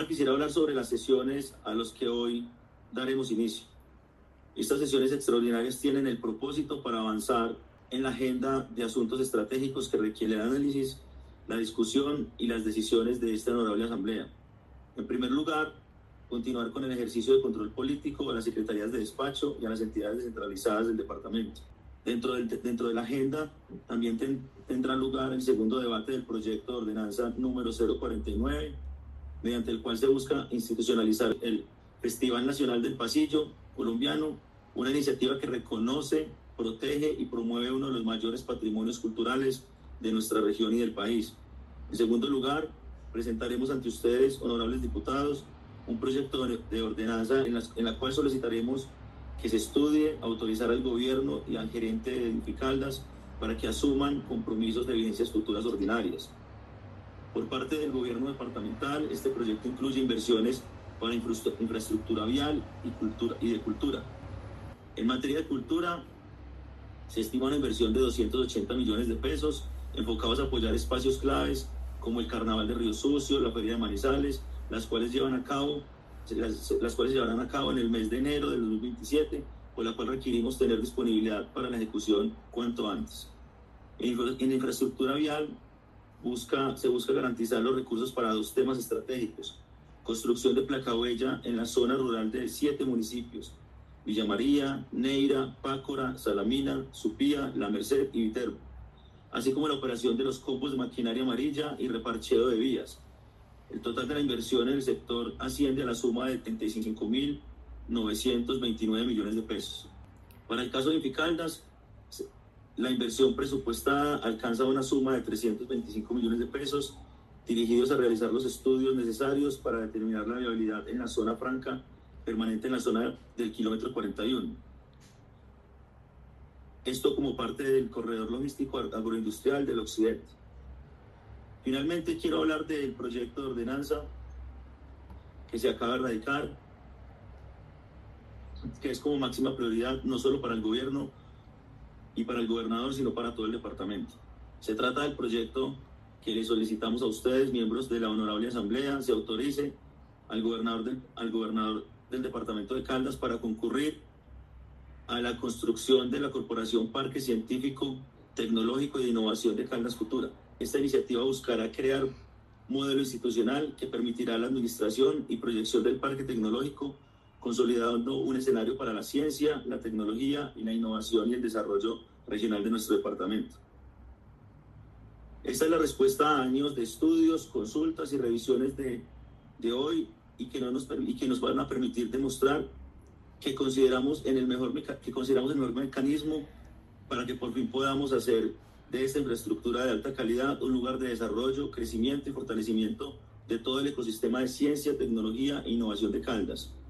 Ahora quisiera hablar sobre las sesiones a las que hoy daremos inicio. Estas sesiones extraordinarias tienen el propósito para avanzar en la agenda de asuntos estratégicos que requiere el análisis, la discusión y las decisiones de esta honorable Asamblea. En primer lugar, continuar con el ejercicio de control político a las secretarías de despacho y a las entidades descentralizadas del departamento. Dentro de la agenda también tendrá lugar el segundo debate del proyecto de ordenanza número 049, mediante el cual se busca institucionalizar el Festival Nacional del Pasillo Colombiano, una iniciativa que reconoce, protege y promueve uno de los mayores patrimonios culturales de nuestra región y del país. En segundo lugar, presentaremos ante ustedes, honorables diputados, un proyecto de ordenanza en la cual solicitaremos que se estudie autorizar al gobierno y al gerente de Edificaldas para que asuman compromisos de vigencias futuras ordinarias. Por parte del gobierno departamental, este proyecto incluye inversiones para infraestructura vial y de cultura. En materia de cultura, se estima una inversión de 280 millones de pesos enfocados a apoyar espacios claves como el Carnaval de Río Sucio, la Feria de Manizales, las cuales se llevarán a cabo en el mes de enero del 2027, por la cual requerimos tener disponibilidad para la ejecución cuanto antes. En infraestructura vial se busca garantizar los recursos para dos temas estratégicos: construcción de placahuella en la zona rural de 7 municipios: Villa María, Neira, Pácora, Salamina, Supía, La Merced y Viterbo, así como la operación de los copos de maquinaria amarilla y reparcheo de vías. El total de la inversión en el sector asciende a la suma de 35.929 millones de pesos. Para el caso de Edificaldas, la inversión presupuestada alcanza una suma de 325 millones de pesos, dirigidos a realizar los estudios necesarios para determinar la viabilidad en la zona franca permanente en la zona del kilómetro 41. Esto como parte del corredor logístico agroindustrial del occidente. Finalmente, quiero hablar del proyecto de ordenanza que se acaba de radicar, que es como máxima prioridad no solo para el gobierno y para el gobernador, sino para todo el departamento. Se trata del proyecto que le solicitamos a ustedes, miembros de la Honorable Asamblea, se autorice al gobernador del departamento de Caldas para concurrir a la construcción de la Corporación Parque Científico, Tecnológico y de Innovación de Caldas Futura. Esta iniciativa buscará crear un modelo institucional que permitirá la administración y proyección del parque tecnológico, consolidando un escenario para la ciencia, la tecnología y la innovación y el desarrollo regional de nuestro departamento. Esta es la respuesta a años de estudios, consultas y revisiones de hoy y que nos van a permitir demostrar que consideramos el mejor mecanismo para que por fin podamos hacer de esta infraestructura de alta calidad un lugar de desarrollo, crecimiento y fortalecimiento de todo el ecosistema de ciencia, tecnología e innovación de Caldas.